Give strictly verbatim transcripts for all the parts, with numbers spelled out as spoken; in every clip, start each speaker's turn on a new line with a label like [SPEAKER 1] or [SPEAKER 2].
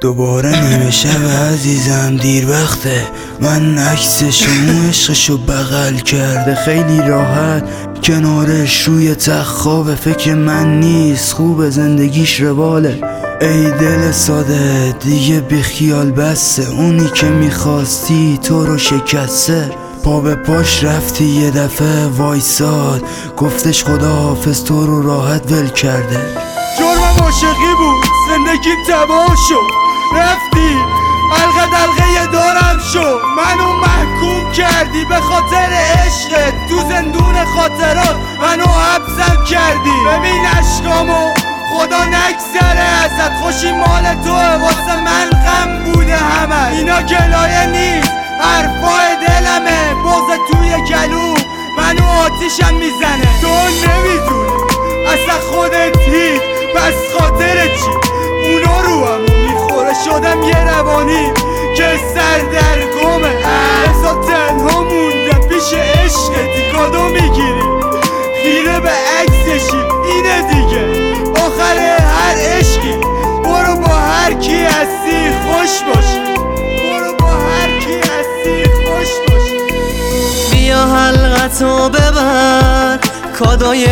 [SPEAKER 1] دوباره نیمه شب عزیزم، دیر وقته. من عکسشو و عشقشو بغل کرده، خیلی راحت کنارش روی تخت خوابه. فکر من نیست، خوب زندگیش رواله. ای دل ساده دیگه بیخیال بسته، اونی که میخواستی تو رو شکسته. پا به پاش رفتی یه دفعه وایساد، گفتش خداحافظ تو رو راحت ول کرده.
[SPEAKER 2] جرمم عاشقی بود، زندگیم تباه شد. رفتی علقه دلقه دارم شد، منو محکوم کردی به خاطر عشقت. تو زندون خاطرات منو حبسم کردی. ببین اشکامو خدا نگذره ازت، خوشی مال توه، واسه من غم بوده همه. اینا گلایه نیست، حرفای دلمه، بغض توی گلو منو آتیشم میزنه. تو نمیدونی اصلا خودت هیچ، بس خاطر چی اونا رو همو میخوره. شدم یه روانی که سردرگمه، ازا تنها موندم پیش عشقتی. کادو میگیری خیره به عکسشی، اینه دیگه آخر هر عشقی. برو با هر کی هستی خوش باشی، برو با هر کی هستی خوش باشی.
[SPEAKER 3] بیا حلقتو ببر، کادوی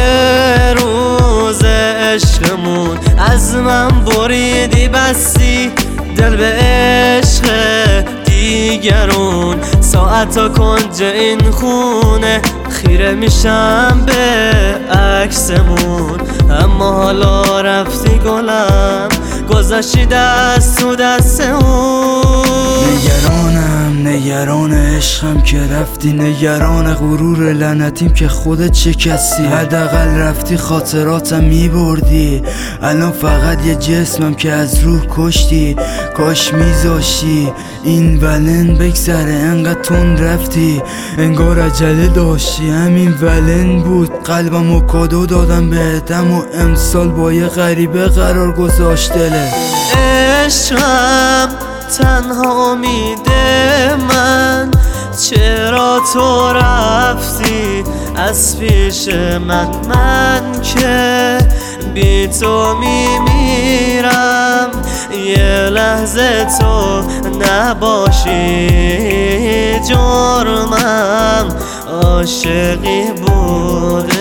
[SPEAKER 3] روز عشقمون از من بریدی بستی. دل به عشق دیگرون، ساعتا کنج این خونه خیره میشم به عکسمون. اما حالا رفتی گلم، گذاشتی دست تو دست اون.
[SPEAKER 1] نگرانم نگران عشقم که رفتی، نگران غرور لعنتیم که خودت شکستی. حداقل رفتی خاطراتم میبردی، الان فقط یه جسمم که از روح کشتی. کاش میذاشتی این ولن بگذره، انقدر تون رفتی انگار عجله داشتی. همین ولن بود، قلبم و کادو دادم بهتم و امسال با یه غریبه قرار گذاشت دله.
[SPEAKER 3] عشقم تنها امید من، چرا تو رفتی از پیش من؟ من که بی تو میمیرم، یه لحظه تو نباشی جرمم عاشقی بودش.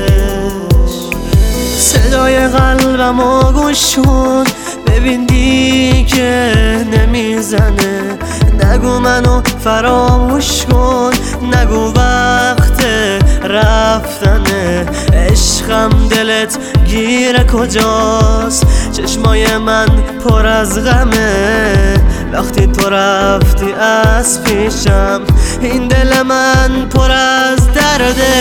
[SPEAKER 3] صدای قلبمو گوش کن، ببین دیگه نمیزنه. نگو منو فراموش کن، نگو وقت رفتنه. عشقم دلت گیره کجاست؟ چشمای من پر از غمه، وقتی تو رفتی از پیشم این دل من پر از درده.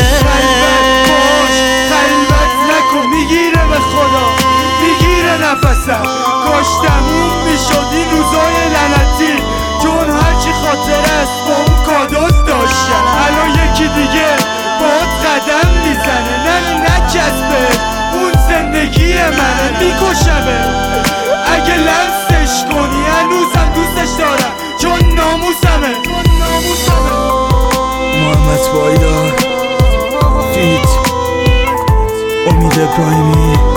[SPEAKER 2] قلبت نکن میگیره به خدا، میگیره نفسم. کاش تموم میشد این روزای لعنتی، چون هرچی خاطر است با اون کادوت داشتم. الان یکی دیگه باهات قدم میزنه، نه نچسبه اون زندگی منه. میکشمه اگه لمسش کنی، هنوزم دوستش دارم چون ناموسمه.
[SPEAKER 1] محمد پایدار فیت امید ابراهیمی.